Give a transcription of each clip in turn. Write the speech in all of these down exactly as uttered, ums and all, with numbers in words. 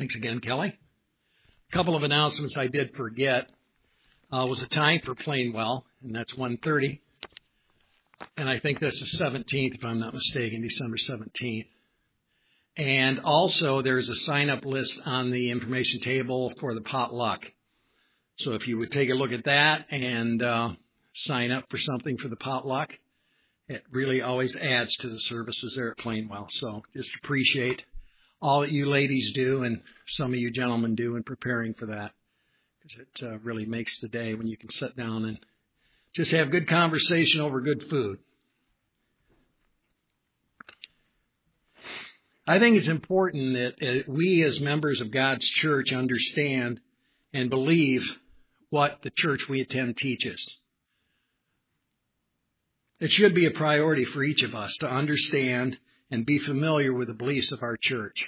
Thanks again, Kelly. A couple of announcements I did forget. Uh, was a time for Plainwell, and that's one thirty. And I think this is seventeenth, if I'm not mistaken, December seventeenth. And also there's a sign-up list on the information table for the potluck. So if you would take a look at that and uh, sign up for something for the potluck, it really always adds to the services there at Plainwell. So just appreciate all that you ladies do and some of you gentlemen do in preparing for that, because it uh, really makes the day when you can sit down and just have good conversation over good food. I think it's important that uh, we as members of God's church understand and believe what the church we attend teaches. It should be a priority for each of us to understand and be familiar with the beliefs of our church.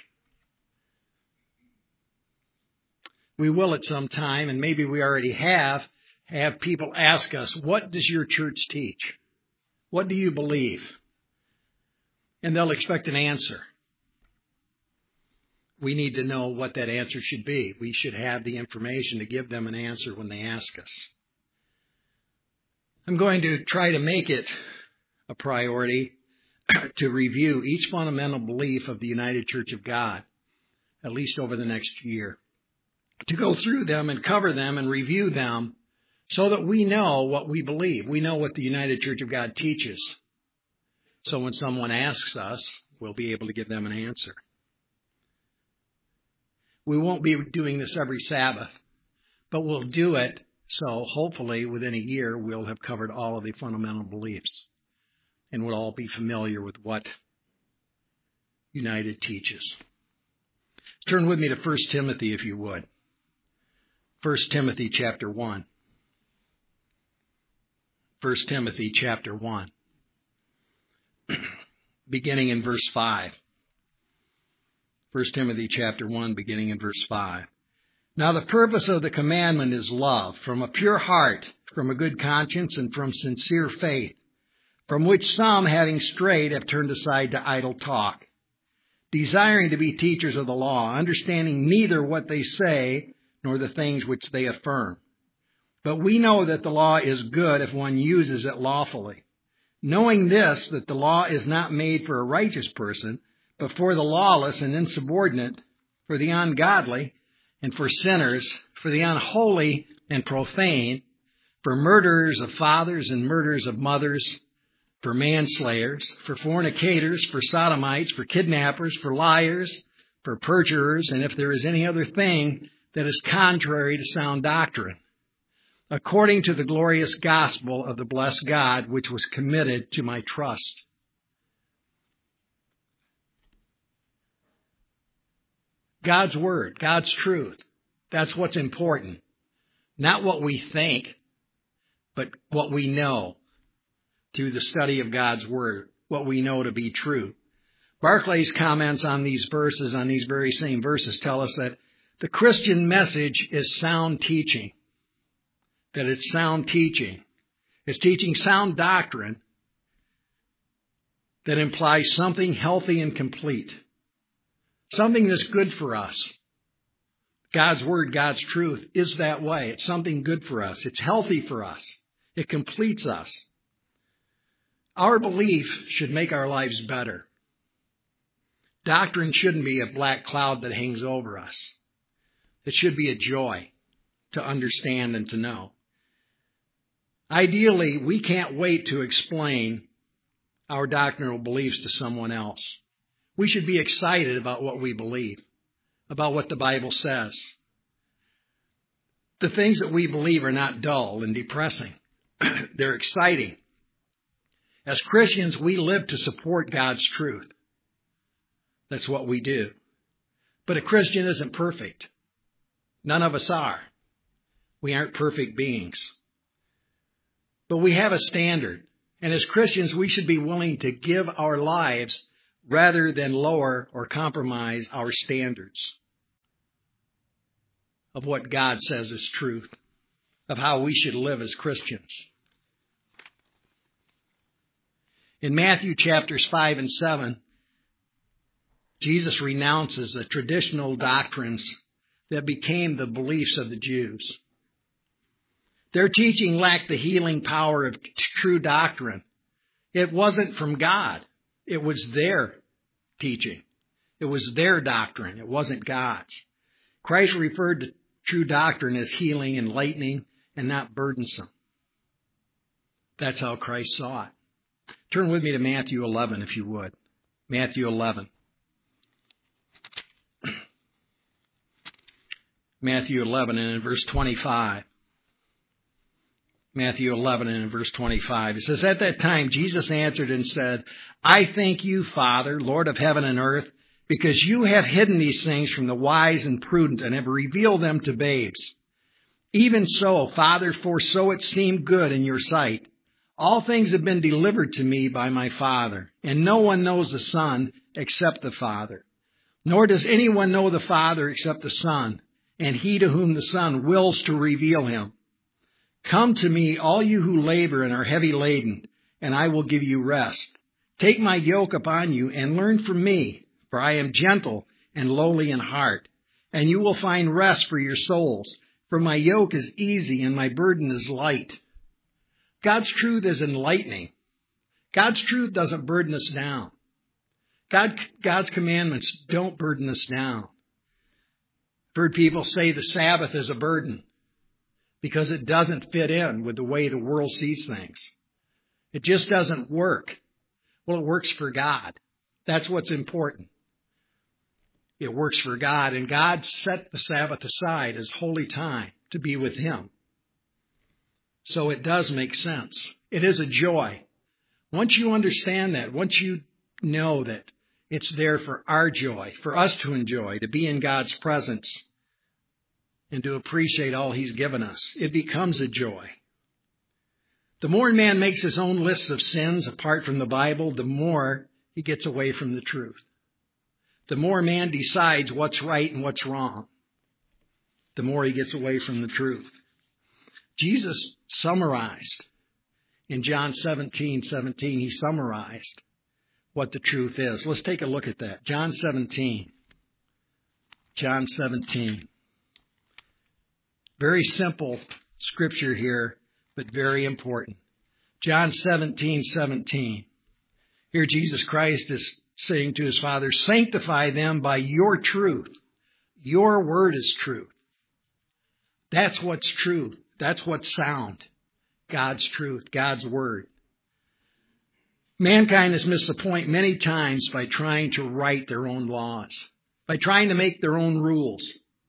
We will at some time, and maybe we already have, have people ask us, what does your church teach? What do you believe? And they'll expect an answer. We need to know what that answer should be. We should have the information to give them an answer when they ask us. I'm going to try to make it a priority to review each fundamental belief of the United Church of God, at least over the next year. To go through them and cover them and review them so that we know what we believe. We know what the United Church of God teaches. So when someone asks us, we'll be able to give them an answer. We won't be doing this every Sabbath, but we'll do it so hopefully within a year we'll have covered all of the fundamental beliefs and we'll all be familiar with what United teaches. Turn with me to First Timothy if you would. First Timothy chapter one. First Timothy chapter one. Beginning in verse five. First Timothy chapter one, beginning in verse five. Now the purpose of the commandment is love, from a pure heart, from a good conscience, and from sincere faith, from which some, having strayed, have turned aside to idle talk, desiring to be teachers of the law, understanding neither what they say nor the things which they affirm. But we know that the law is good if one uses it lawfully, knowing this, that the law is not made for a righteous person, but for the lawless and insubordinate, for the ungodly, and for sinners, for the unholy and profane, for murderers of fathers and murderers of mothers, for manslayers, for fornicators, for sodomites, for kidnappers, for liars, for perjurers, and if there is any other thing that is contrary to sound doctrine, according to the glorious gospel of the blessed God, which was committed to my trust. God's word, God's truth. That's what's important. Not what we think, but what we know through the study of God's word, what we know to be true. Barclay's comments on these verses, on these very same verses, tell us that the Christian message is sound teaching. That it's sound teaching. It's teaching sound doctrine that implies something healthy and complete. Something that's good for us. God's word, God's truth is that way. It's something good for us. It's healthy for us. It completes us. Our belief should make our lives better. Doctrine shouldn't be a black cloud that hangs over us. It should be a joy to understand and to know. Ideally, we can't wait to explain our doctrinal beliefs to someone else. We should be excited about what we believe, about what the Bible says. The things that we believe are not dull and depressing. They're exciting. As Christians, we live to support God's truth. That's what we do. But a Christian isn't perfect. None of us are. We aren't perfect beings. But we have a standard. And as Christians, we should be willing to give our lives rather than lower or compromise our standards of what God says is truth, of how we should live as Christians. In Matthew chapters five and seven, Jesus renounces the traditional doctrines that became the beliefs of the Jews. Their teaching lacked the healing power of true doctrine. It wasn't from God. It was their teaching. It was their doctrine. It wasn't God's. Christ referred to true doctrine as healing, enlightening, and not burdensome. That's how Christ saw it. Turn with me to Matthew eleven, if you would. Matthew eleven. Matthew eleven and in verse twenty-five. Matthew eleven and in verse twenty-five. It says, "At that time Jesus answered and said, I thank you, Father, Lord of heaven and earth, because you have hidden these things from the wise and prudent and have revealed them to babes. Even so, Father, for so it seemed good in your sight. All things have been delivered to me by my Father, and no one knows the Son except the Father. Nor does anyone know the Father except the Son, and he to whom the Son wills to reveal him. Come to me, all you who labor and are heavy laden, and I will give you rest. Take my yoke upon you and learn from me, for I am gentle and lowly in heart, and you will find rest for your souls. For my yoke is easy and my burden is light." God's truth is enlightening. God's truth doesn't burden us down. God, God's commandments don't burden us down. I've heard people say the Sabbath is a burden because it doesn't fit in with the way the world sees things. It just doesn't work. Well, it works for God. That's what's important. It works for God, and God set the Sabbath aside as holy time to be with Him. So it does make sense. It is a joy. Once you understand that, once you know that it's there for our joy, for us to enjoy, to be in God's presence, and to appreciate all He's given us, it becomes a joy. The more a man makes his own lists of sins apart from the Bible, the more he gets away from the truth. The more a man decides what's right and what's wrong, the more he gets away from the truth. Jesus summarized in John seventeen seventeen, he summarized what the truth is. Let's take a look at that. John seventeen. John seventeen. Very simple scripture here, but very important. John seventeen seventeen. Here Jesus Christ is saying to His Father, sanctify them by your truth. Your word is truth. That's what's truth. That's what's sound. God's truth, God's word. Mankind has missed the point many times by trying to write their own laws, by trying to make their own rules.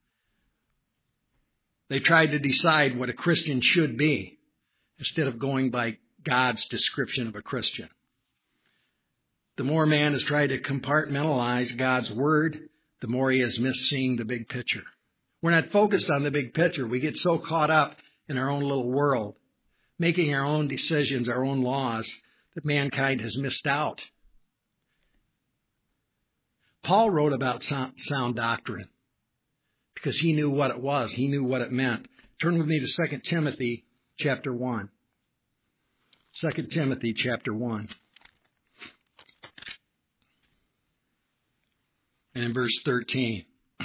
They tried to decide what a Christian should be instead of going by God's description of a Christian. The more man has tried to compartmentalize God's word, the more he has missed seeing the big picture. We're not focused on the big picture. We get so caught up in our own little world, making our own decisions, our own laws, that mankind has missed out. Paul wrote about sound doctrine because he knew what it was. He knew what it meant. Turn with me to Second Timothy chapter one. Second Timothy chapter one. And in verse thirteen.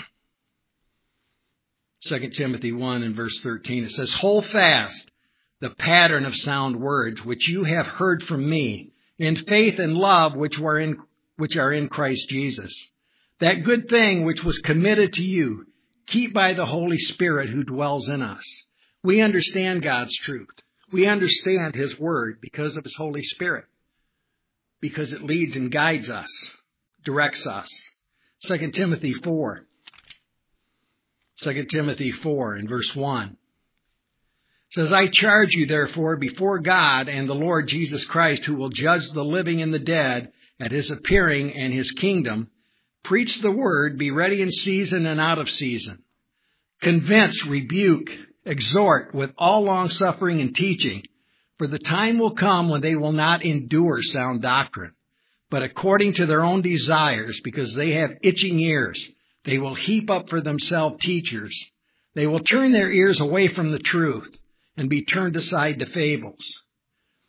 Second Timothy one and verse thirteen. It says, hold fast the pattern of sound words which you have heard from me in faith and love which were in which are in Christ Jesus. That good thing which was committed to you, keep by the Holy Spirit who dwells in us. We understand God's truth. We understand His word because of His Holy Spirit, because it leads and guides us, directs us. Second Timothy four. Second Timothy four and verse one. It says, I charge you therefore before God and the Lord Jesus Christ, who will judge the living and the dead at His appearing and His kingdom, preach the word, be ready in season and out of season. Convince, rebuke, exhort with all longsuffering and teaching, for the time will come when they will not endure sound doctrine, but according to their own desires, because they have itching ears, they will heap up for themselves teachers. They will turn their ears away from the truth and be turned aside to fables.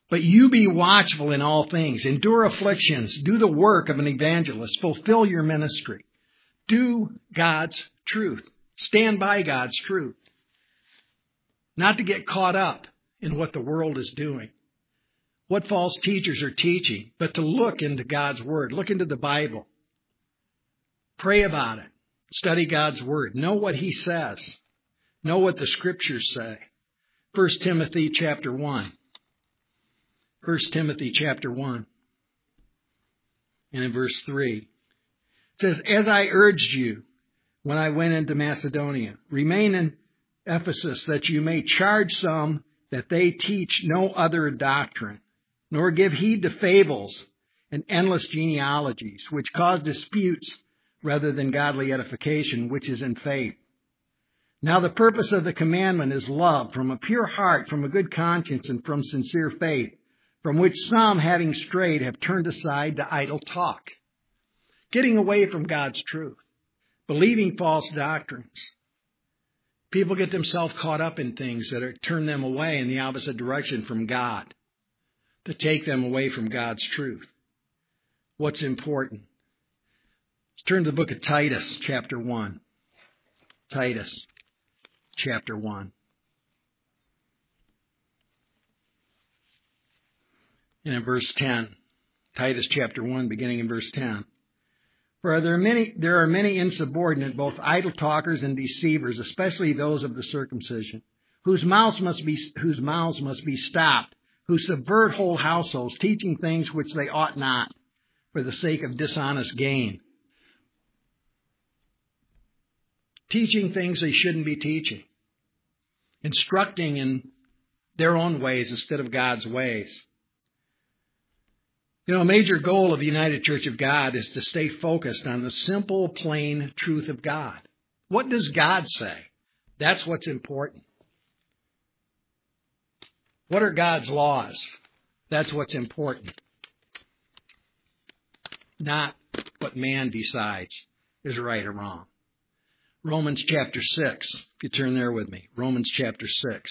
But you be watchful in all things, endure afflictions, do the work of an evangelist, fulfill your ministry. Do God's truth. Stand by God's truth. Not to get caught up in what the world is doing, what false teachers are teaching, but to look into God's Word, look into the Bible. Pray about it. Study God's Word. Know what He says. Know what the Scriptures say. First Timothy chapter one. First Timothy chapter one. And in verse three. It says, as I urged you when I went into Macedonia, remain in Ephesus, that you may charge some that they teach no other doctrine, nor give heed to fables and endless genealogies, which cause disputes rather than godly edification, which is in faith. Now the purpose of the commandment is love, from a pure heart, from a good conscience, and from sincere faith, from which some, having strayed, have turned aside to idle talk, getting away from God's truth, believing false doctrines. People get themselves caught up in things that are, turn them away in the opposite direction from God, to take them away from God's truth. What's important? Let's turn to the book of Titus, chapter one. Titus, chapter one. And in verse ten, Titus chapter one, beginning in verse ten. For there are many, there are many insubordinate, both idle talkers and deceivers, especially those of the circumcision, whose mouths must be, whose mouths must be stopped, who subvert whole households, teaching things which they ought not, for the sake of dishonest gain. Teaching things they shouldn't be teaching. Instructing in their own ways instead of God's ways. You know, a major goal of the United Church of God is to stay focused on the simple, plain truth of God. What does God say? That's what's important. What are God's laws? That's what's important. Not what man decides is right or wrong. Romans chapter six, if you turn there with me. Romans chapter six.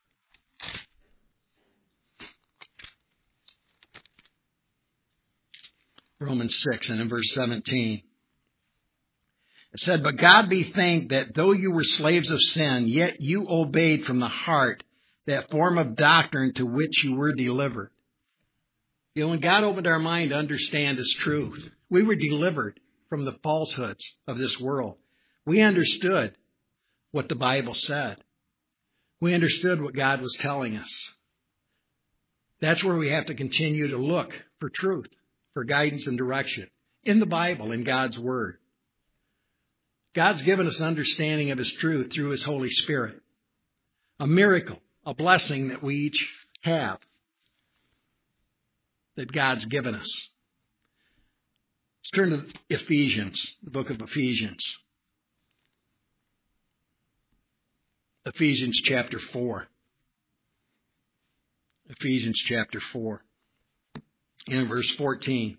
Romans six, and in verse seventeen. It said, but God be thanked that though you were slaves of sin, yet you obeyed from the heart that form of doctrine to which you were delivered. You know, when God opened our mind to understand His truth, we were delivered from the falsehoods of this world. We understood what the Bible said. We understood what God was telling us. That's where we have to continue to look for truth, for guidance and direction in the Bible, in God's Word. God's given us understanding of His truth through His Holy Spirit. A miracle, a blessing that we each have, that God's given us. Let's turn to Ephesians, the book of Ephesians. Ephesians chapter four. Ephesians chapter four. In verse fourteen.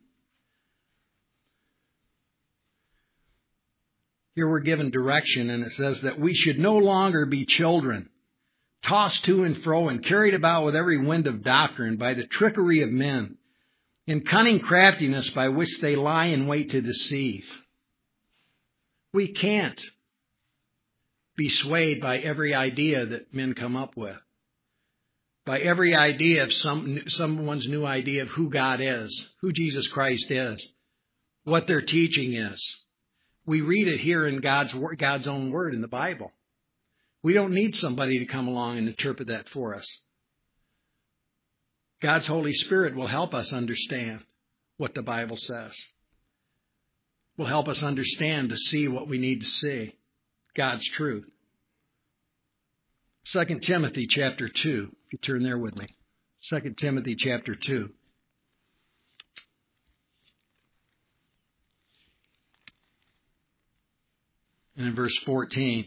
Here we're given direction, and it says that we should no longer be children, tossed to and fro and carried about with every wind of doctrine by the trickery of men, in cunning craftiness by which they lie in wait to deceive. We can't be swayed by every idea that men come up with, by every idea of some someone's new idea of who God is, who Jesus Christ is, what their teaching is. We read it here in God's God's own word in the Bible. We don't need somebody to come along and interpret that for us. God's Holy Spirit will help us understand what the Bible says. Will help us understand to see what we need to see. God's truth. Second Timothy chapter two. If you turn there with me. Second Timothy chapter two. And in verse fourteen.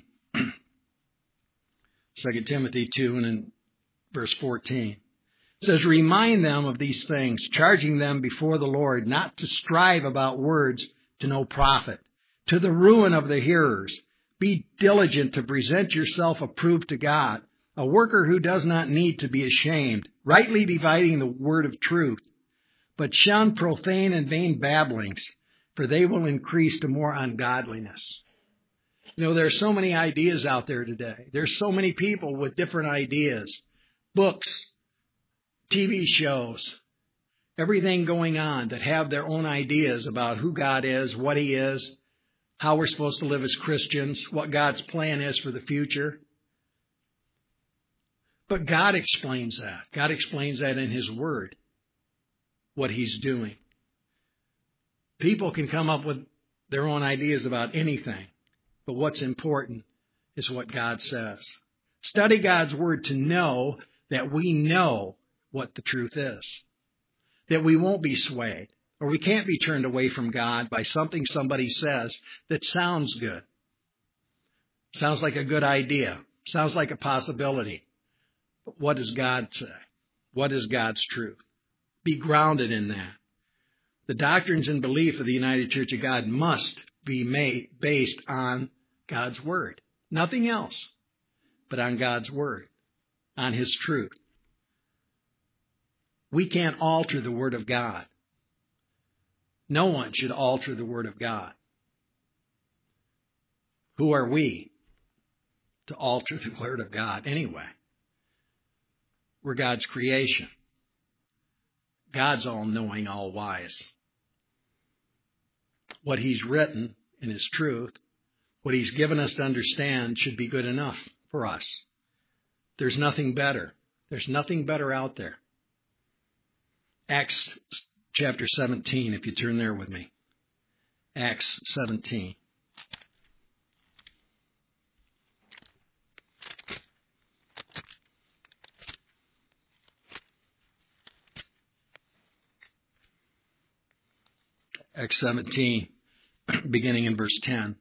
Second Timothy two and in verse fourteen. It says, remind them of these things, charging them before the Lord not to strive about words to no profit, to the ruin of the hearers. Be diligent to present yourself approved to God, a worker who does not need to be ashamed, rightly dividing the word of truth. But shun profane and vain babblings, for they will increase to more ungodliness. You know, there are so many ideas out there today. There's so many people with different ideas, books, T V shows, everything going on that have their own ideas about who God is, what He is, how we're supposed to live as Christians, what God's plan is for the future. But God explains that. God explains that in His Word, what He's doing. People can come up with their own ideas about anything, but what's important is what God says. Study God's Word to know that we know what the truth is, that we won't be swayed, or we can't be turned away from God by something somebody says that sounds good, sounds like a good idea, sounds like a possibility. But what does God say? What is God's truth? Be grounded in that. The doctrines and belief of the United Church of God must be made based on God's Word. Nothing else but on God's Word, on His truth. We can't alter the Word of God. No one should alter the Word of God. Who are we to alter the Word of God anyway? We're God's creation. God's all-knowing, all-wise. What He's written in His truth, what He's given us to understand should be good enough for us. There's nothing better. There's nothing better out there. Acts chapter seventeen, if you turn there with me. Acts seventeen. Acts seventeen, beginning in verse ten.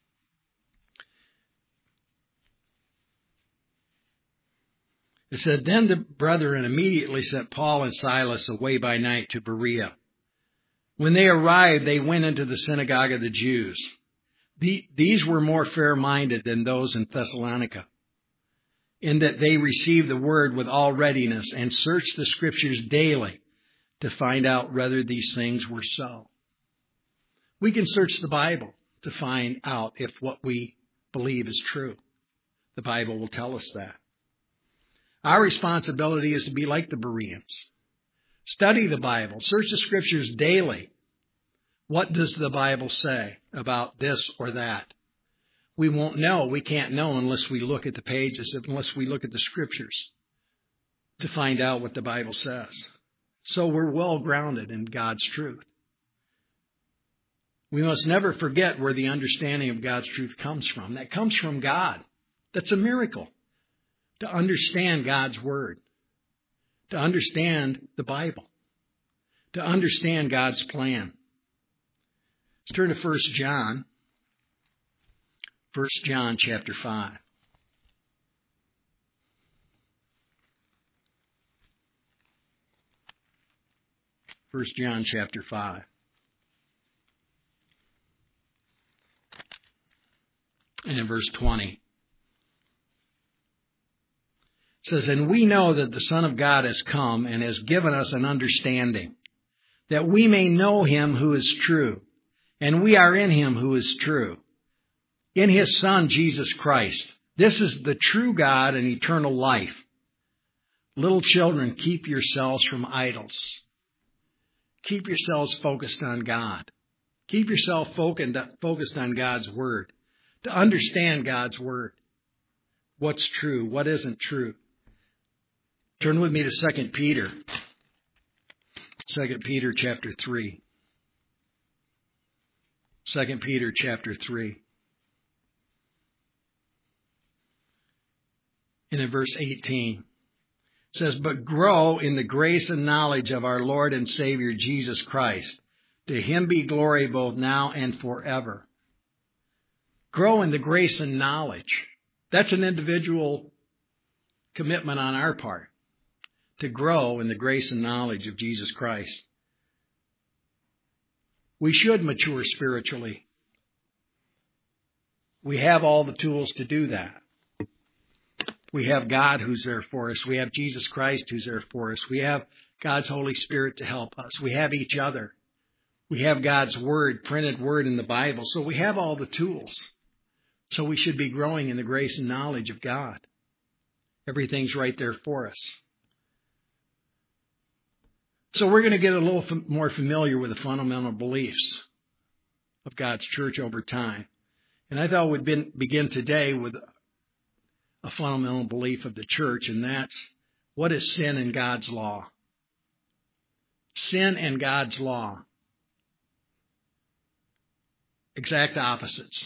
It said, Then the brethren immediately sent Paul and Silas away by night to Berea. When they arrived, they went into the synagogue of the Jews. The, these were more fair-minded than those in Thessalonica, in that they received the word with all readiness and searched the Scriptures daily to find out whether these things were so. We can search the Bible to find out if what we believe is true. The Bible will tell us that. Our responsibility is to be like the Bereans. Study the Bible. Search the Scriptures daily. What does the Bible say about this or that? We won't know. We can't know unless we look at the pages, unless we look at the Scriptures to find out what the Bible says. So we're well grounded in God's truth. We must never forget where the understanding of God's truth comes from. That comes from God. That's a miracle. To understand God's Word. To understand the Bible. To understand God's plan. Let's turn to First John. First John chapter five. First John chapter five. And in verse twenty. It says, And we know that the Son of God has come and has given us an understanding, that we may know Him who is true, and we are in Him who is true, in His Son, Jesus Christ. This is the true God and eternal life. Little children, keep yourselves from idols. Keep yourselves focused on God. Keep yourself focused on God's Word. To understand God's Word. What's true, what isn't true. Turn with me to Second Peter. Second Peter chapter three. Second Peter chapter three. And in verse eighteen. It says, But grow in the grace and knowledge of our Lord and Savior Jesus Christ. To Him be glory both now and forever. Grow in the grace and knowledge. That's an individual commitment on our part. To grow in the grace and knowledge of Jesus Christ. We should mature spiritually. We have all the tools to do that. We have God who's there for us. We have Jesus Christ who's there for us. We have God's Holy Spirit to help us. We have each other. We have God's Word, printed Word in the Bible. So we have all the tools. So we should be growing in the grace and knowledge of God. Everything's right there for us. So we're going to get a little more familiar with the fundamental beliefs of God's church over time. And I thought we'd begin today with a fundamental belief of the church, and that's, what is sin and God's law? Sin and God's law. Exact opposites.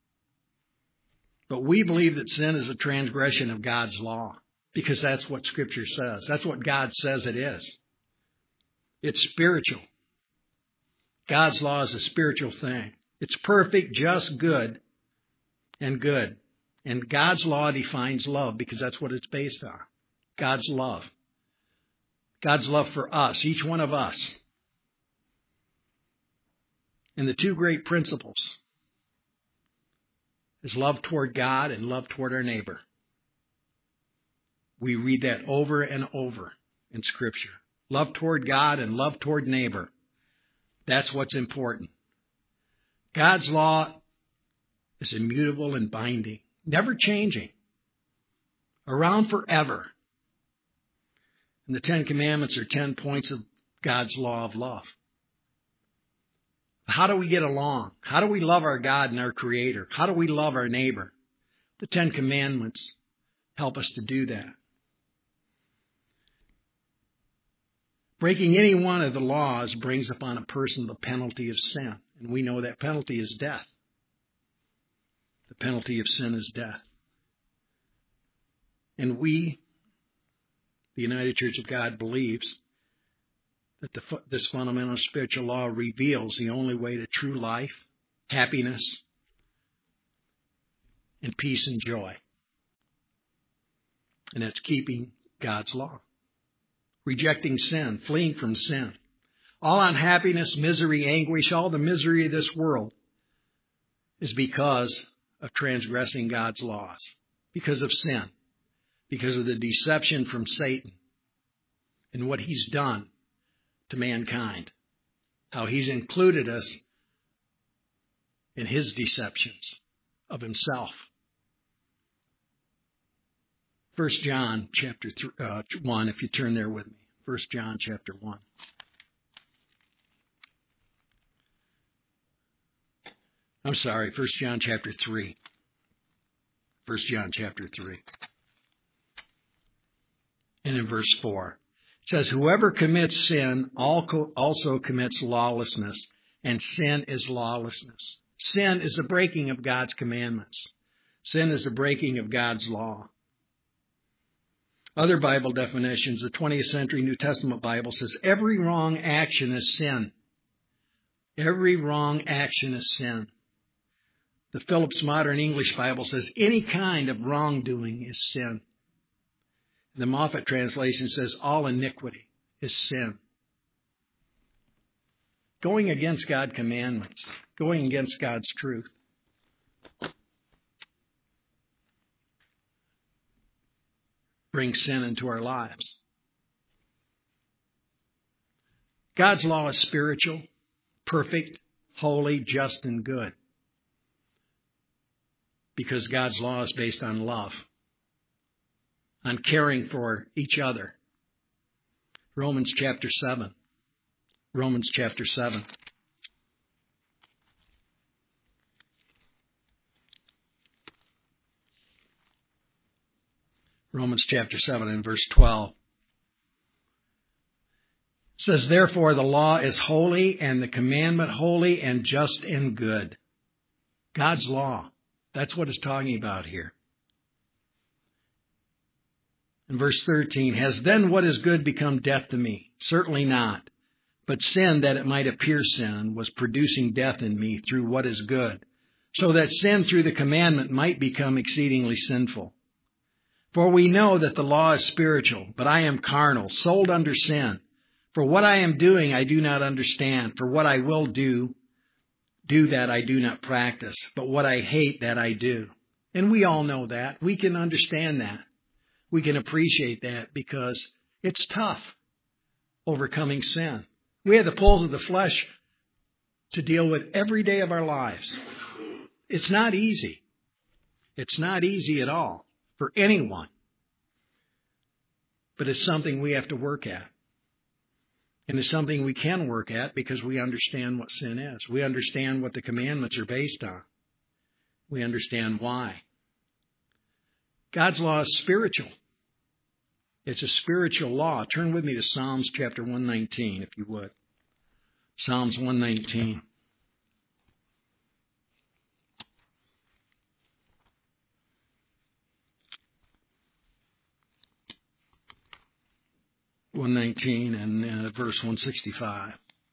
But we believe that sin is a transgression of God's law, because that's what Scripture says. That's what God says it is. It's spiritual. God's law is a spiritual thing. It's perfect, just, good, and good. And God's law defines love, because that's what it's based on. God's love. God's love for us, each one of us. And the two great principles is love toward God and love toward our neighbor. We read that over and over in Scripture. Love toward God and love toward neighbor. That's what's important. God's law is immutable and binding, never changing, around forever. And the Ten Commandments are ten points of God's law of love. How do we get along? How do we love our God and our Creator? How do we love our neighbor? The Ten Commandments help us to do that. Breaking any one of the laws brings upon a person the penalty of sin. And we know that penalty is death. The penalty of sin is death. And we, the United Church of God, believes that the, this fundamental spiritual law reveals the only way to true life, happiness, and peace and joy. And that's keeping God's law. Rejecting sin, fleeing from sin. All unhappiness, misery, anguish, all the misery of this world is because of transgressing God's laws, because of sin, because of the deception from Satan and what he's done to mankind, how he's included us in his deceptions of himself. First John chapter th- uh, one, if you turn there with me. First John chapter one. I'm sorry, First John chapter three. First John chapter three. And in verse four. It says, whoever commits sin also commits lawlessness, and sin is lawlessness. Sin is the breaking of God's commandments. Sin is the breaking of God's law. Other Bible definitions, the twentieth century New Testament Bible says every wrong action is sin. Every wrong action is sin. The Phillips Modern English Bible says any kind of wrongdoing is sin. The Moffat translation says all iniquity is sin. Going against God's commandments, going against God's truth. Brings sin into our lives. God's law is spiritual, perfect, holy, just, and good. Because God's law is based on love, on caring for each other. Romans chapter seven. Romans chapter seven. Romans chapter seven and verse twelve. It says, therefore the law is holy and the commandment holy and just and good. God's law. That's what it's talking about here. In verse thirteen, has then what is good become death to me? Certainly not. But sin, that it might appear sin, was producing death in me through what is good, so that sin through the commandment might become exceedingly sinful. For we know that the law is spiritual, but I am carnal, sold under sin. For what I am doing I do not understand. For what I will do, do that I do not practice. But what I hate, that I do. And we all know that. We can understand that. we can appreciate that because it's tough overcoming sin. We have the pulls of the flesh to deal with every day of our lives. It's not easy. It's not easy at all for anyone. But it's something we have to work at. And it's something we can work at because we understand what sin is. We understand what the commandments are based on. We understand why. God's law is spiritual. It's a spiritual law. Turn with me to Psalms chapter one nineteen, if you would. Psalms one nineteen. one nineteen and uh, verse one sixty-five.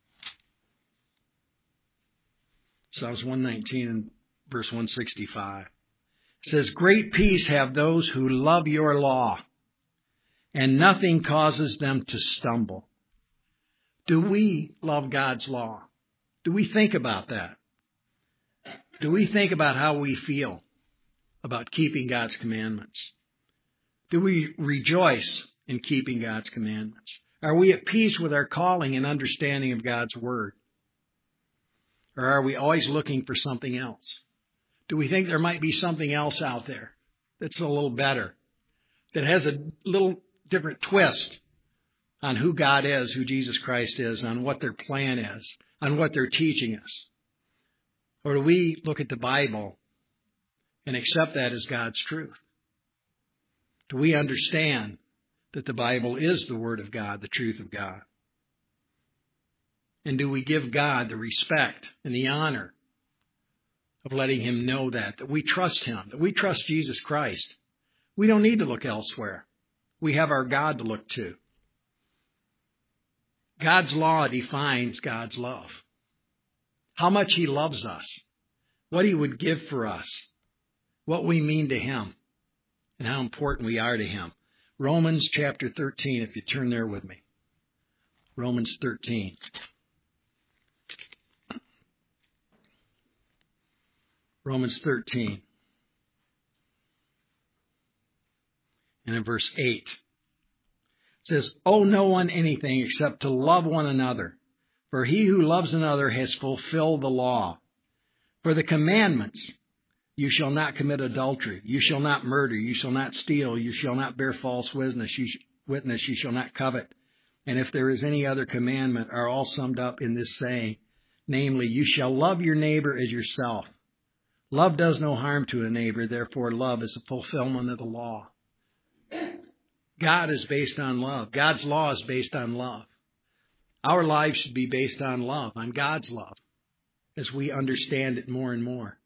Psalms one nineteen and verse one sixty-five. It says, "Great peace have those who love your law, and nothing causes them to stumble." Do we love God's law? Do we think about that? Do we think about how we feel about keeping God's commandments? Do we rejoice in keeping God's commandments? Are we at peace with our calling and understanding of God's word? Or are we always looking for something else? Do we think there might be something else out there that's a little better, that has a little different twist on who God is, who Jesus Christ is, on what their plan is, on what they're teaching us? Or do we look at the Bible and accept that as God's truth? Do we understand that the Bible is the Word of God, the truth of God? And do we give God the respect and the honor of letting Him know that, that we trust Him, that we trust Jesus Christ? We don't need to look elsewhere. We have our God to look to. God's law defines God's love. How much He loves us, what He would give for us, what we mean to Him, and how important we are to Him. Romans chapter thirteen, if you turn there with me. Romans thirteen. Romans thirteen. And in verse eight. It says, "Owe no one anything except to love one another. For he who loves another has fulfilled the law. For the commandments, you shall not commit adultery, you shall not murder, you shall not steal, you shall not bear false witness, you, sh- witness, you shall not covet. And if there is any other commandment, are all summed up in this saying, namely, you shall love your neighbor as yourself. Love does no harm to a neighbor, therefore love is the fulfillment of the law." God is based on love. God's law is based on love. Our lives should be based on love, on God's love, as we understand it more and more.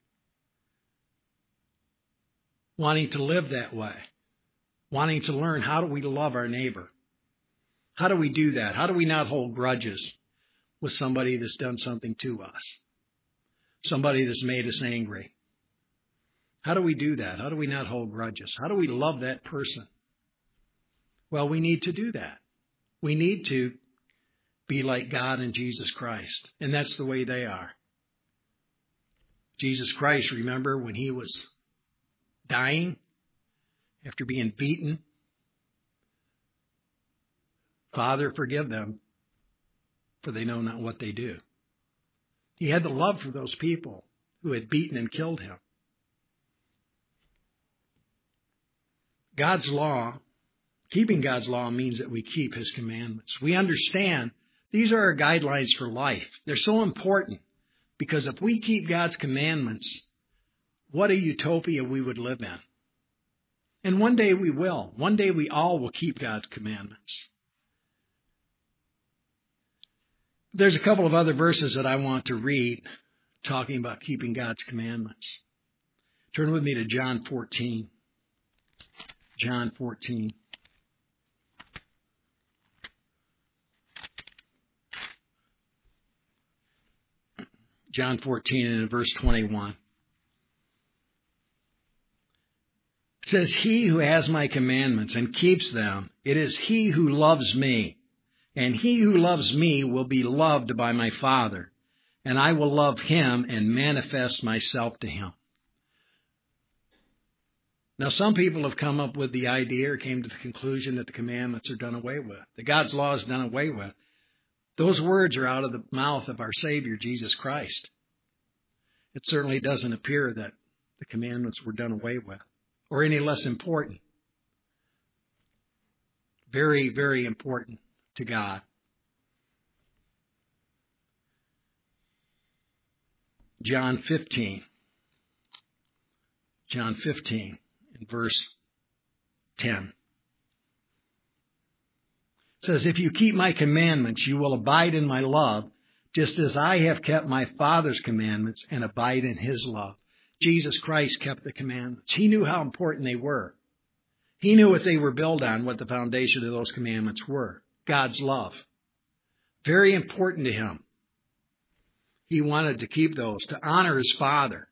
Wanting to live that way. Wanting to learn, how do we love our neighbor? How do we do that? How do we not hold grudges with somebody that's done something to us? Somebody that's made us angry? How do we do that? How do we not hold grudges? How do we love that person? Well, we need to do that. We need to be like God and Jesus Christ. And that's the way they are. Jesus Christ, remember when He was dying after being beaten? "Father, forgive them, for they know not what they do." He had the love for those people who had beaten and killed Him. God's law, keeping God's law, means that we keep His commandments. We understand these are our guidelines for life. They're so important because if we keep God's commandments, what a utopia we would live in. And one day we will. One day we all will keep God's commandments. There's a couple of other verses that I want to read talking about keeping God's commandments. Turn with me to John fourteen. John fourteen. John fourteen and verse twenty-one. It says, "He who has my commandments and keeps them, it is he who loves me. And he who loves me will be loved by my Father. And I will love him and manifest myself to him." Now, some people have come up with the idea or came to the conclusion that the commandments are done away with, that God's law is done away with. Those words are out of the mouth of our Savior, Jesus Christ. It certainly doesn't appear that the commandments were done away with or any less important. Very, very important to God. John fifteen. John fifteen, in verse ten. It says, if you keep my commandments, you will abide in my love, just as I have kept my Father's commandments and abide in his love. Jesus Christ kept the commandments. He knew how important they were. He knew what they were built on, what the foundation of those commandments were. God's love. Very important to him. He wanted to keep those, to honor his Father.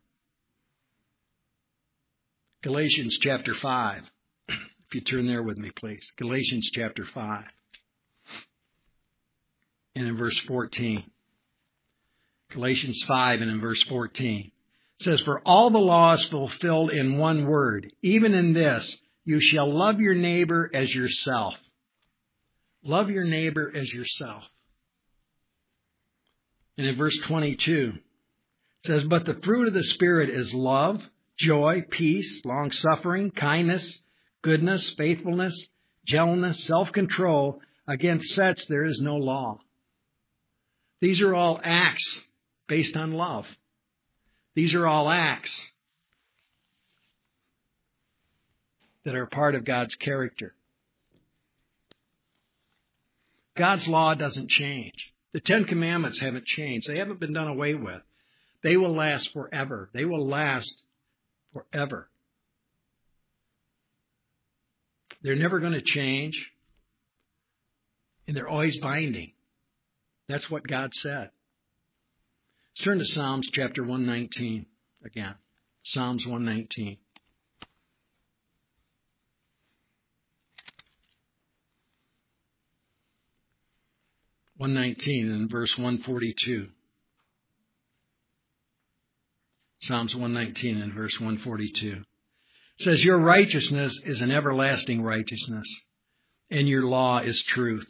Galatians chapter five. If you turn there with me, please. Galatians chapter five. And in verse fourteen. Galatians five and in verse fourteen. It says, for all the law is fulfilled in one word, even in this, you shall love your neighbor as yourself. Love your neighbor as yourself. And in verse twenty-two, it says, but the fruit of the Spirit is love, joy, peace, long-suffering, kindness, goodness, faithfulness, gentleness, self-control. Against such there is no law. These are all acts based on love. These are all acts that are part of God's character. God's law doesn't change. The Ten Commandments haven't changed. They haven't been done away with. They will last forever. They will last forever. They're never going to change. And they're always binding. That's what God said. Let's turn to Psalms chapter one nineteen again. Psalms one nineteen. one nineteen and verse one forty-two. Psalms one nineteen and verse one forty-two. It says, your righteousness is an everlasting righteousness, and your law is truth.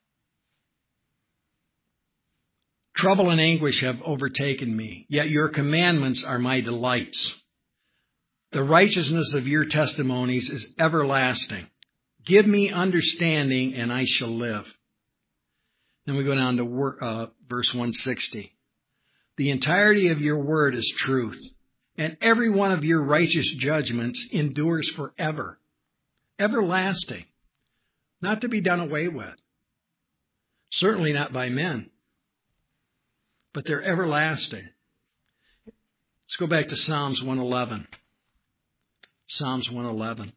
Trouble and anguish have overtaken me, yet your commandments are my delights. The righteousness of your testimonies is everlasting. Give me understanding, and I shall live. Then we go down to uh, verse one sixty. The entirety of your word is truth, and every one of your righteous judgments endures forever. Everlasting. Not to be done away with. Certainly not by men. But they're everlasting. Let's go back to Psalms one eleven. Psalms one eleven.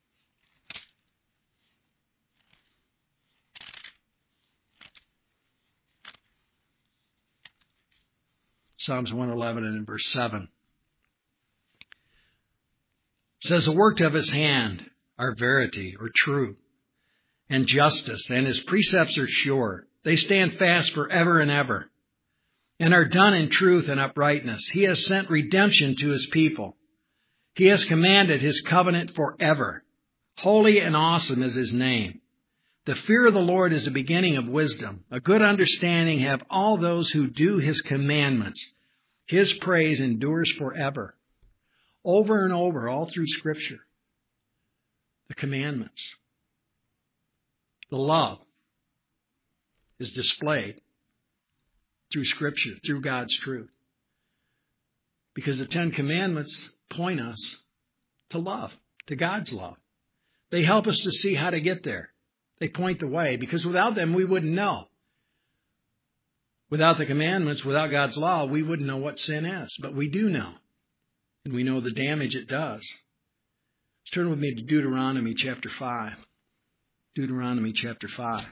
Psalms one eleven and in verse seven. It says, the work of his hand are verity or true, and justice, and his precepts are sure. They stand fast forever and ever, and are done in truth and uprightness. He has sent redemption to his people. He has commanded his covenant forever. Holy and awesome is his name. The fear of the Lord is the beginning of wisdom. A good understanding have all those who do his commandments. His praise endures forever. Over and over, all through Scripture, the commandments, the love is displayed through Scripture, through God's truth. Because the Ten Commandments point us to love, to God's love. They help us to see how to get there. They point the way, because without them, we wouldn't know. Without the commandments, without God's law, we wouldn't know what sin is. But we do know. And we know the damage it does. Let's turn with me to Deuteronomy chapter five. Deuteronomy chapter five.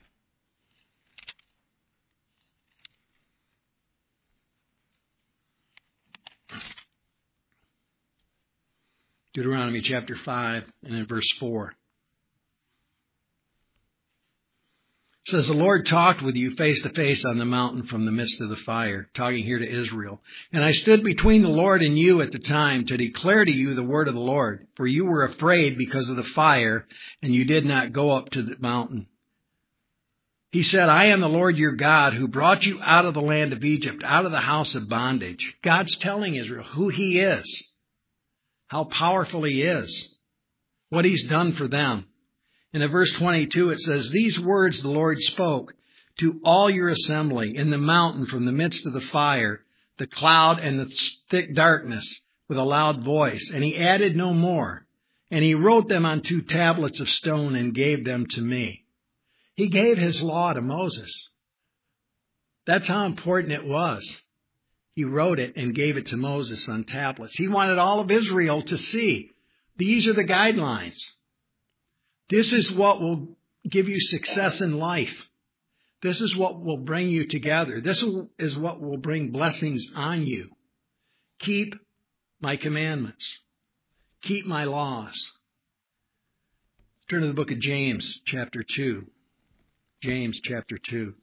Deuteronomy chapter five and in verse four. It says, the Lord talked with you face to face on the mountain from the midst of the fire, talking here to Israel. And I stood between the Lord and you at the time to declare to you the word of the Lord, for you were afraid because of the fire, and you did not go up to the mountain. He said, I am the Lord your God who brought you out of the land of Egypt, out of the house of bondage. God's telling Israel who he is, how powerful he is, what he's done for them. And in verse twenty-two, it says, these words the Lord spoke to all your assembly in the mountain from the midst of the fire, the cloud and the thick darkness with a loud voice. And he added no more. And he wrote them on two tablets of stone and gave them to me. He gave his law to Moses. That's how important it was. He wrote it and gave it to Moses on tablets. He wanted all of Israel to see. These are the guidelines. This is what will give you success in life. This is what will bring you together. This is what will bring blessings on you. Keep my commandments. Keep my laws. Turn to the book of James, chapter two. James, chapter two.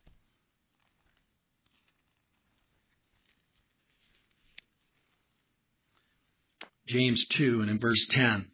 James two, and in verse ten.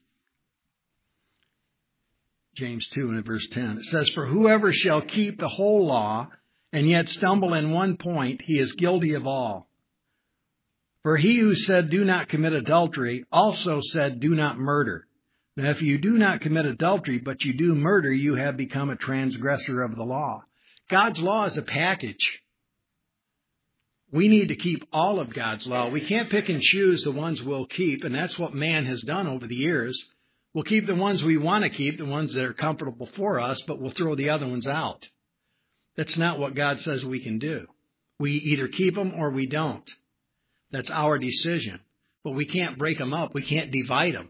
James two and in verse ten. It says, for whoever shall keep the whole law and yet stumble in one point, he is guilty of all. For he who said, do not commit adultery, also said, do not murder. Now, if you do not commit adultery, but you do murder, you have become a transgressor of the law. God's law is a package. We need to keep all of God's law. We can't pick and choose the ones we'll keep, and that's what man has done over the years. We'll keep the ones we want to keep, the ones that are comfortable for us, but we'll throw the other ones out. That's not what God says we can do. We either keep them or we don't. That's our decision. But we can't break them up. We can't divide them.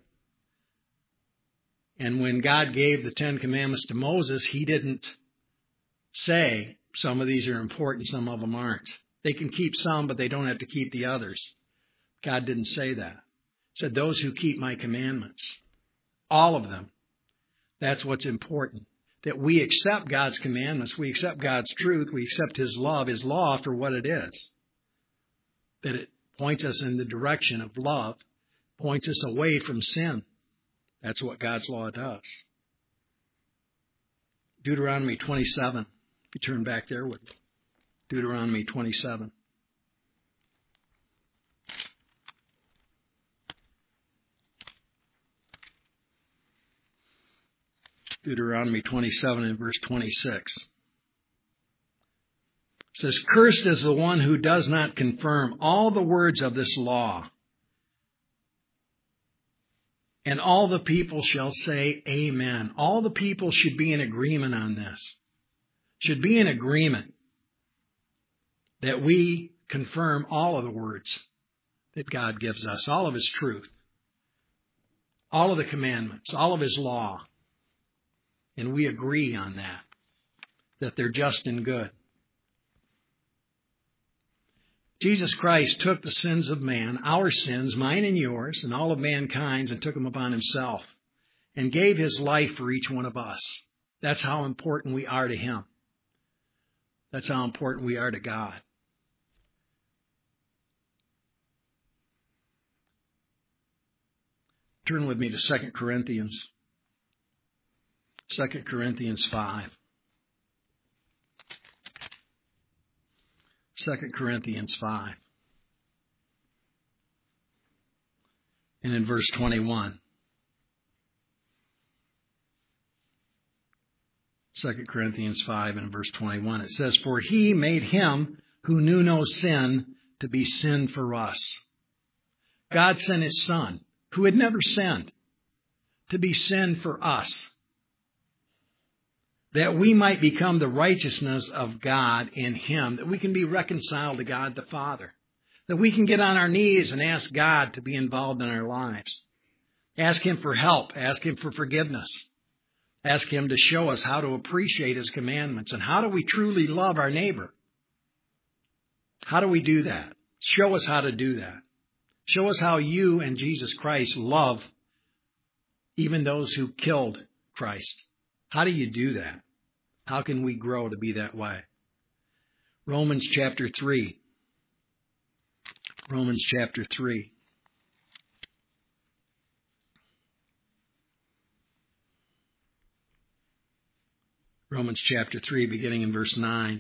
And when God gave the Ten Commandments to Moses, he didn't say some of these are important, some of them aren't. They can keep some, but they don't have to keep the others. God didn't say that. He said, those who keep my commandments. All of them. That's what's important. That we accept God's commandments. We accept God's truth. We accept his love, his law for what it is. That it points us in the direction of love. Points us away from sin. That's what God's law does. Deuteronomy twenty-seven. If you turn back there with Deuteronomy twenty-seven. Deuteronomy twenty-seven and verse twenty-six. It says, cursed is the one who does not confirm all the words of this law. And all the people shall say, amen. All the people should be in agreement on this. Should be in agreement that we confirm all of the words that God gives us, all of his truth, all of the commandments, all of his law. And we agree on that, that they're just and good. Jesus Christ took the sins of man, our sins, mine and yours, and all of mankind's, and took them upon himself and gave his life for each one of us. That's how important we are to him. That's how important we are to God. Turn with me to Second Corinthians. Second Corinthians five. Second Corinthians five. And in verse twenty-one. Second Corinthians five and verse twenty-one. It says, for he made him who knew no sin to be sin for us. God sent his Son, who had never sinned, to be sin for us, that we might become the righteousness of God in him, that we can be reconciled to God the Father, that we can get on our knees and ask God to be involved in our lives. Ask him for help. Ask him for forgiveness. Ask him to show us how to appreciate his commandments and how do we truly love our neighbor. How do we do that? Show us how to do that. Show us how you and Jesus Christ love even those who killed Christ. How do you do that? How can we grow to be that way? Romans chapter three. Romans chapter three. Romans chapter three, beginning in verse nine.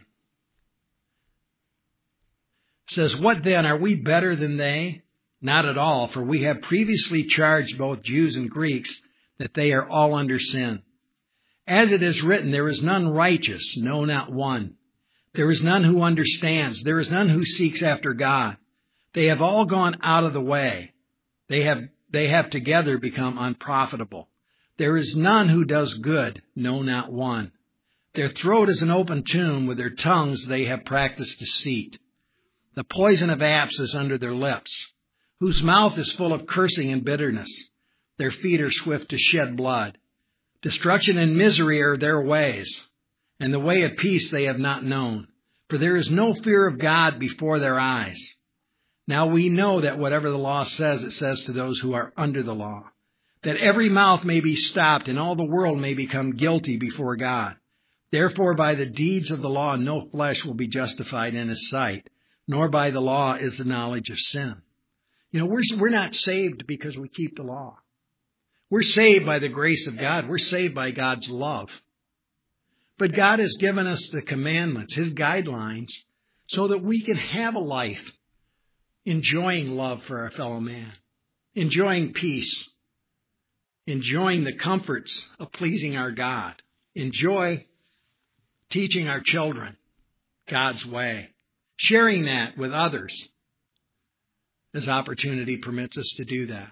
Says, what then? Are we better than they? Not at all, for we have previously charged both Jews and Greeks that they are all under sin. As it is written, there is none righteous, no, not one. There is none who understands. There is none who seeks after God. They have all gone out of the way. They have, they have together become unprofitable. There is none who does good, no, not one. Their throat is an open tomb. With their tongues they have practiced deceit. The poison of apes is under their lips, whose mouth is full of cursing and bitterness. Their feet are swift to shed blood. Destruction and misery are their ways, and the way of peace they have not known. For there is no fear of God before their eyes. Now we know that whatever the law says, it says to those who are under the law, that every mouth may be stopped and all the world may become guilty before God. Therefore, by the deeds of the law, no flesh will be justified in his sight, nor by the law is the knowledge of sin. You know, we're, we're not saved because we keep the law. We're saved by the grace of God. We're saved by God's love. But God has given us the commandments, his guidelines, so that we can have a life enjoying love for our fellow man, enjoying peace, enjoying the comforts of pleasing our God, enjoy teaching our children God's way, sharing that with others as opportunity permits us to do that.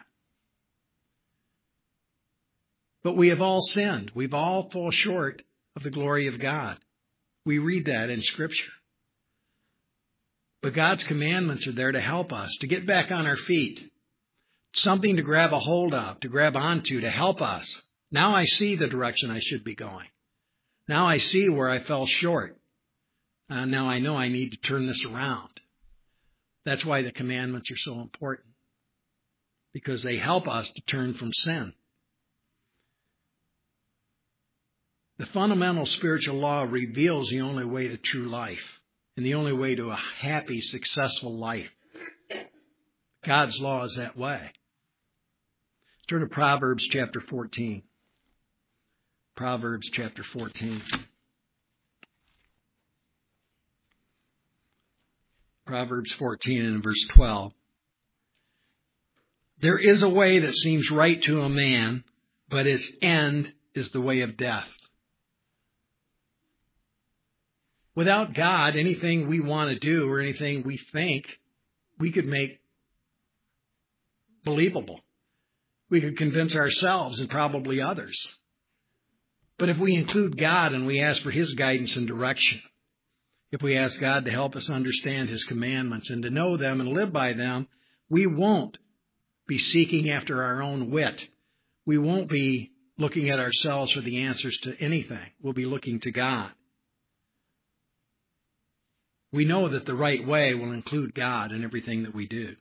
But we have all sinned. We've all fall short of the glory of God. We read that in Scripture. But God's commandments are there to help us, to get back on our feet, something to grab a hold of, to grab onto, to help us. Now I see the direction I should be going. Now I see where I fell short. Uh, now I know I need to turn this around. That's why the commandments are so important, because they help us to turn from sin. The fundamental spiritual law reveals the only way to true life and the only way to a happy, successful life. God's law is that way. Turn to Proverbs chapter fourteen. Proverbs chapter fourteen. Proverbs fourteen and verse twelve. There is a way that seems right to a man, but its end is the way of death. Without God, anything we want to do or anything we think, we could make believable. We could convince ourselves and probably others. But if we include God and we ask for his guidance and direction, if we ask God to help us understand his commandments and to know them and live by them, we won't be seeking after our own wit. We won't be looking at ourselves for the answers to anything. We'll be looking to God. We know that the right way will include God in everything that we do.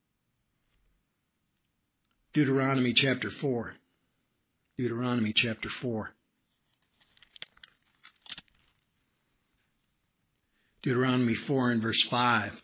Deuteronomy chapter four. Deuteronomy chapter four. Deuteronomy four and verse five.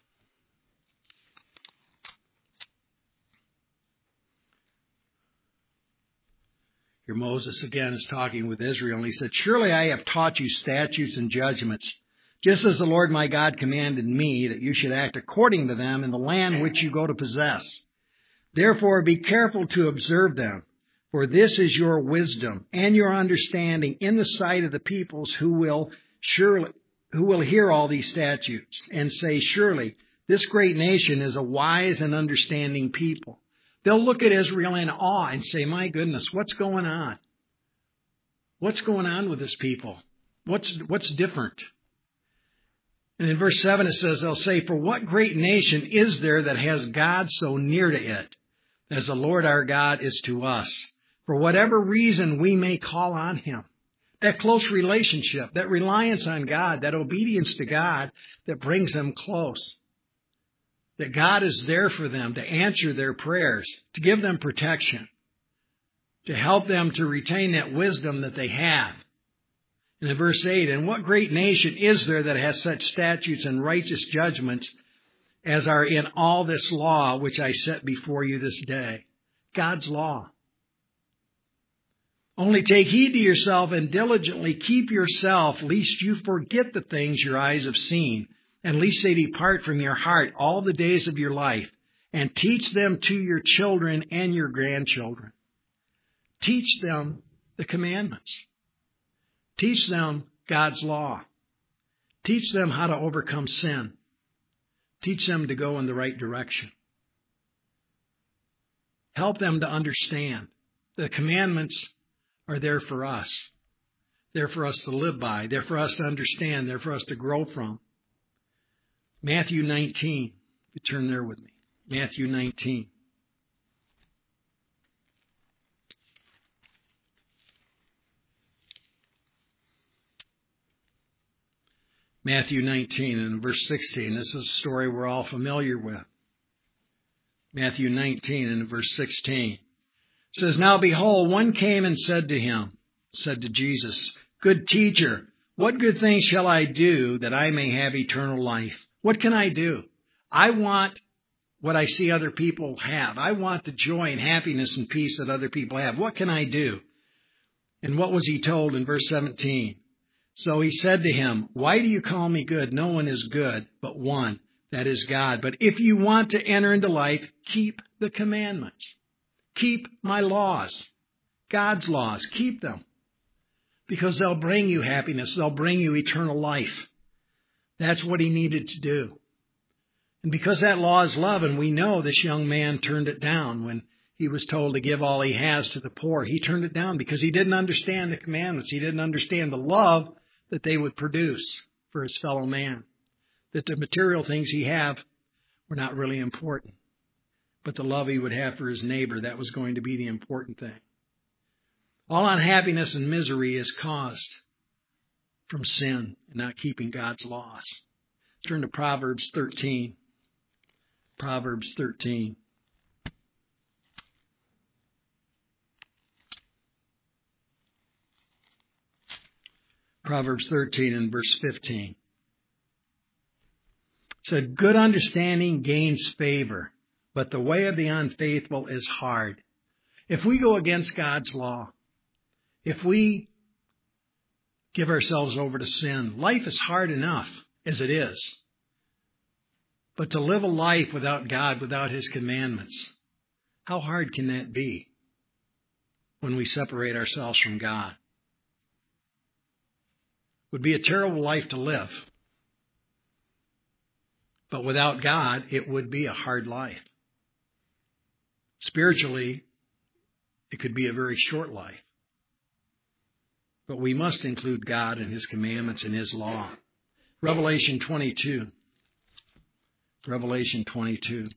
Here Moses again is talking with Israel, and he said, "Surely I have taught you statutes and judgments, just as the Lord my God commanded me, that you should act according to them in the land which you go to possess. Therefore be careful to observe them, for this is your wisdom and your understanding in the sight of the peoples who will surely who will hear all these statutes and say, surely this great nation is a wise and understanding people." They'll look at Israel in awe and say, my goodness, what's going on? What's going on with this people? What's, what's different? And in verse seven it says, they'll say, "For what great nation is there that has God so near to it, as the Lord our God is to us? For whatever reason we may call on him." That close relationship, that reliance on God, that obedience to God that brings them close. That God is there for them to answer their prayers, to give them protection, to help them to retain that wisdom that they have. And in verse eight, and what great nation is there that has such statutes and righteous judgments as are in all this law which I set before you this day? God's law. Only take heed to yourself and diligently keep yourself, lest you forget the things your eyes have seen, and lest they depart from your heart all the days of your life, and teach them to your children and your grandchildren. Teach them the commandments. Teach them God's law. Teach them how to overcome sin. Teach them to go in the right direction. Help them to understand. The commandments are there for us. They're for us to live by. They're for us to understand. They're for us to grow from. Matthew nineteen. You turn there with me. Matthew nineteen. Matthew nineteen and verse sixteen. This is a story we're all familiar with. Matthew nineteen and verse sixteen. It says, now behold, one came and said to him, said to Jesus, good teacher, what good thing shall I do that I may have eternal life? What can I do? I want what I see other people have. I want the joy and happiness and peace that other people have. What can I do? And what was he told in verse seventeen? So he said to him, why do you call me good? No one is good but one, that is God. But if you want to enter into life, keep the commandments. Keep my laws, God's laws. Keep them because they'll bring you happiness. They'll bring you eternal life. That's what he needed to do. And because that law is love, and we know this young man turned it down when he was told to give all he has to the poor. He turned it down because he didn't understand the commandments. He didn't understand the love that they would produce for his fellow man. That the material things he have were not really important. But the love he would have for his neighbor, that was going to be the important thing. All unhappiness and misery is caused from sin and not keeping God's laws. Turn to Proverbs thirteen. Proverbs thirteen. Proverbs thirteen and verse fifteen. It said, good understanding gains favor, but the way of the unfaithful is hard. If we go against God's law, if we give ourselves over to sin, life is hard enough as it is. But to live a life without God, without His commandments, how hard can that be when we separate ourselves from God? It would be a terrible life to live. But without God, it would be a hard life. Spiritually, it could be a very short life. But we must include God and His commandments and His law. Revelation twenty-two. Revelation twenty-two.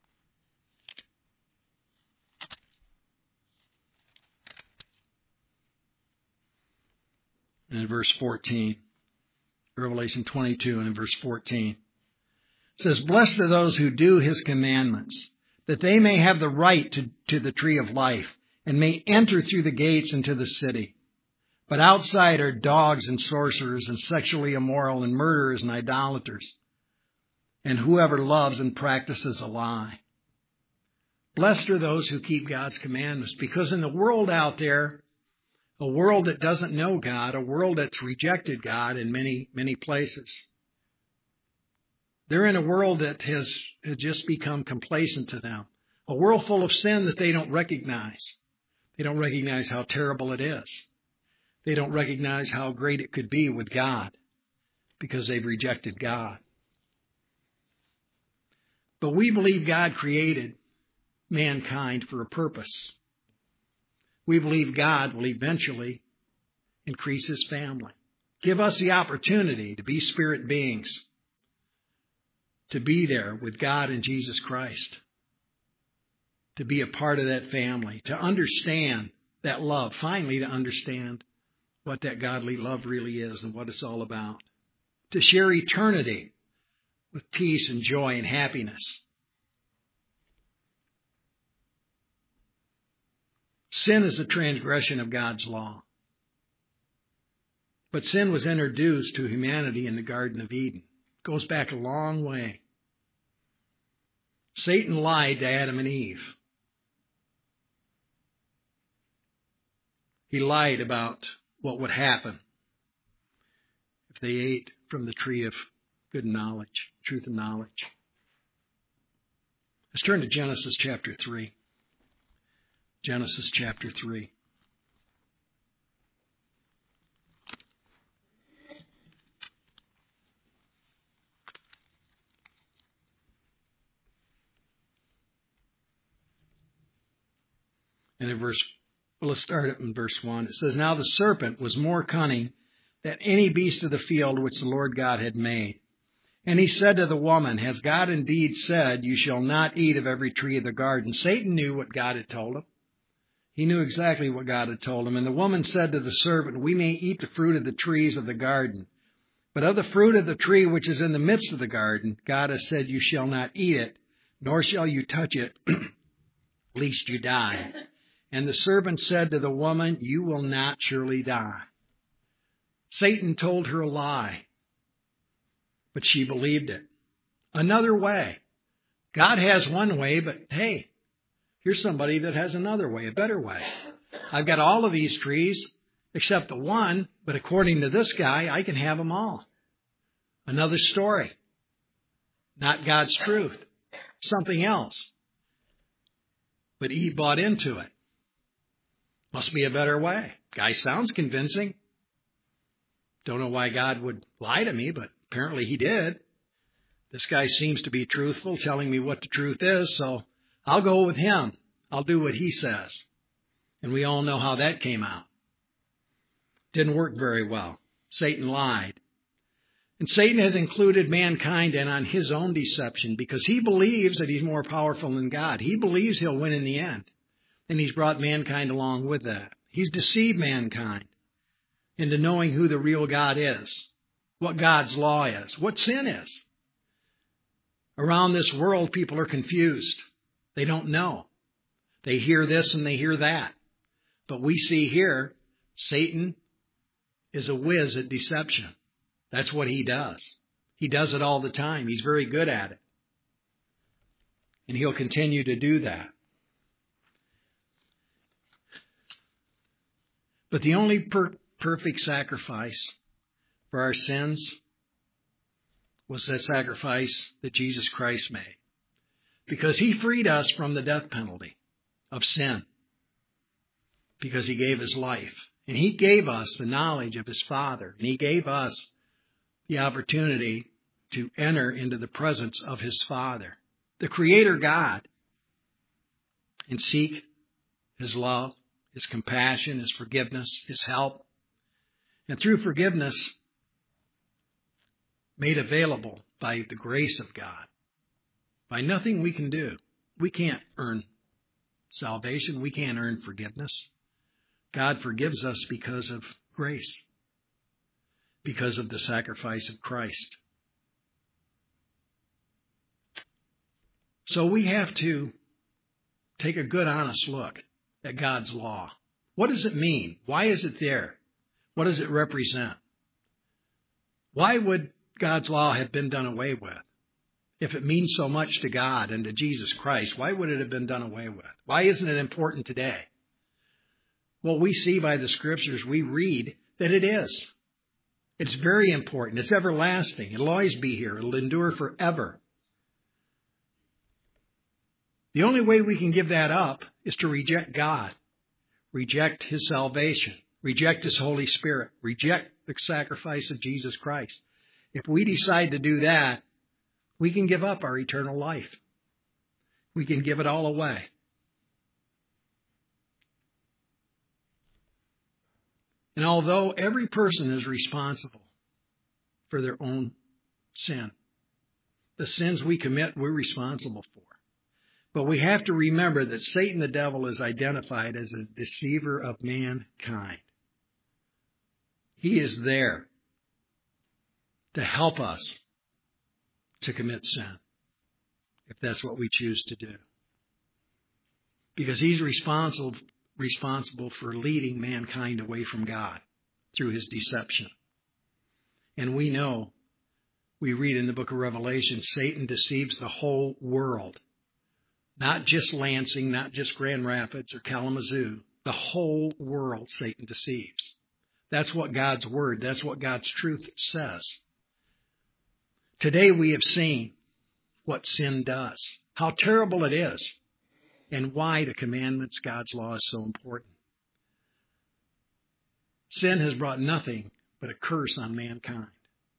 And in verse fourteen. Revelation twenty-two and in verse fourteen. It says, blessed are those who do His commandments, that they may have the right to, to the tree of life, and may enter through the gates into the city. But outside are dogs and sorcerers and sexually immoral and murderers and idolaters, and whoever loves and practices a lie. Blessed are those who keep God's commandments, because in the world out there, a world that doesn't know God, a world that's rejected God in many, many places, they're in a world that has, has just become complacent to them. A world full of sin that they don't recognize. They don't recognize how terrible it is. They don't recognize how great it could be with God because they've rejected God. But we believe God created mankind for a purpose. We believe God will eventually increase His family. Give us the opportunity to be spirit beings, to be there with God and Jesus Christ, to be a part of that family, to understand that love, finally to understand what that godly love really is and what it's all about, to share eternity with peace and joy and happiness. Sin is a transgression of God's law. But sin was introduced to humanity in the Garden of Eden. It goes back a long way. Satan lied to Adam and Eve. He lied about what would happen if they ate from the tree of good knowledge, truth and knowledge. Let's turn to Genesis chapter three. Genesis chapter three. And in verse, well, let's start it in verse one. It says, Now the serpent was more cunning than any beast of the field which the Lord God had made. And he said to the woman, Has God indeed said, You shall not eat of every tree of the garden? Satan knew what God had told him. He knew exactly what God had told him. And the woman said to the serpent, We may eat the fruit of the trees of the garden. But of the fruit of the tree which is in the midst of the garden, God has said, You shall not eat it, nor shall you touch it, lest you die. And the serpent said to the woman, You will not surely die. Satan told her a lie, but she believed it. Another way. God has one way, but hey, here's somebody that has another way, a better way. I've got all of these trees except the one, but according to this guy, I can have them all. Another story. Not God's truth. Something else. But Eve bought into it. Must be a better way. Guy sounds convincing. Don't know why God would lie to me, but apparently he did. This guy seems to be truthful, telling me what the truth is, so I'll go with him. I'll do what he says. And we all know how that came out. Didn't work very well. Satan lied. And Satan has included mankind in on his own deception because he believes that he's more powerful than God. He believes he'll win in the end. And he's brought mankind along with that. He's deceived mankind into knowing who the real God is, what God's law is, what sin is. Around this world, people are confused. They don't know. They hear this and they hear that. But we see here, Satan is a whiz at deception. That's what he does. He does it all the time. He's very good at it. And he'll continue to do that. But the only per- perfect sacrifice for our sins was the sacrifice that Jesus Christ made. Because he freed us from the death penalty of sin. Because he gave his life. And he gave us the knowledge of his Father. And he gave us the opportunity to enter into the presence of his Father, the Creator God, and seek his love, his compassion, his forgiveness, his help. And through forgiveness made available by the grace of God, by nothing we can do. We can't earn salvation. We can't earn forgiveness. God forgives us because of grace, because of the sacrifice of Christ. So we have to take a good, honest look at God's law. What does it mean? Why is it there? What does it represent? Why would God's law have been done away with? If it means so much to God and to Jesus Christ, why would it have been done away with? Why isn't it important today? Well, we see by the scriptures we read that it is. It's very important. It's everlasting. It'll always be here. It'll endure forever. The only way we can give that up is to reject God, reject his salvation, reject his Holy Spirit, reject the sacrifice of Jesus Christ. If we decide to do that, we can give up our eternal life. We can give it all away. And although every person is responsible for their own sin, the sins we commit, we're responsible for. But we have to remember that Satan the devil is identified as a deceiver of mankind. He is there to help us to commit sin, if that's what we choose to do. Because he's responsible responsible for leading mankind away from God through his deception. And we know, we read in the book of Revelation, Satan deceives the whole world. Not just Lansing, not just Grand Rapids or Kalamazoo. The whole world Satan deceives. That's what God's word, that's what God's truth says. Today we have seen what sin does, how terrible it is, and why the commandments, God's law, is so important. Sin has brought nothing but a curse on mankind.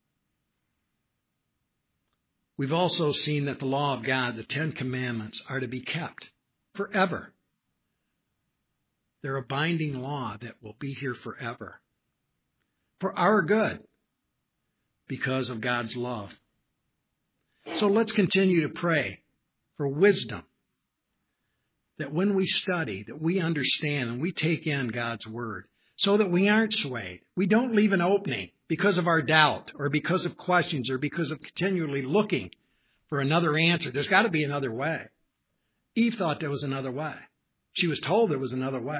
We've also seen that the law of God, the Ten Commandments, are to be kept forever. They're a binding law that will be here forever. For our good, because of God's love. So let's continue to pray for wisdom, that when we study, that we understand and we take in God's word, so that we aren't swayed. We don't leave an opening because of our doubt or because of questions or because of continually looking for another answer. There's got to be another way. Eve thought there was another way. She was told there was another way.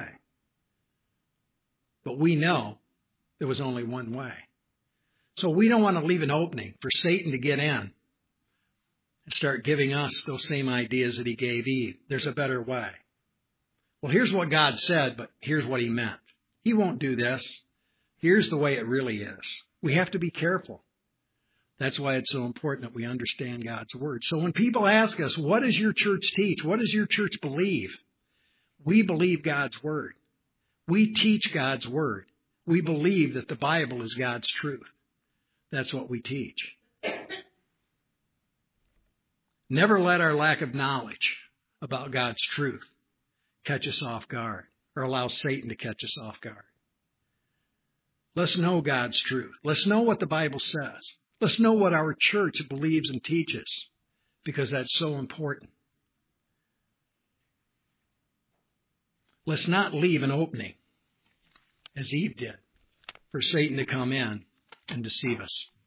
But we know there was only one way. So we don't want to leave an opening for Satan to get in and start giving us those same ideas that he gave Eve. There's a better way. Well, here's what God said, but here's what he meant. He won't do this. Here's the way it really is. We have to be careful. That's why it's so important that we understand God's word. So when people ask us, what does your church teach? What does your church believe? We believe God's word. We teach God's word. We believe that the Bible is God's truth. That's what we teach. Never let our lack of knowledge about God's truth catch us off guard or allow Satan to catch us off guard. Let's know God's truth. Let's know what the Bible says. Let's know what our church believes and teaches, because that's so important. Let's not leave an opening, as Eve did, for Satan to come in and deceive us.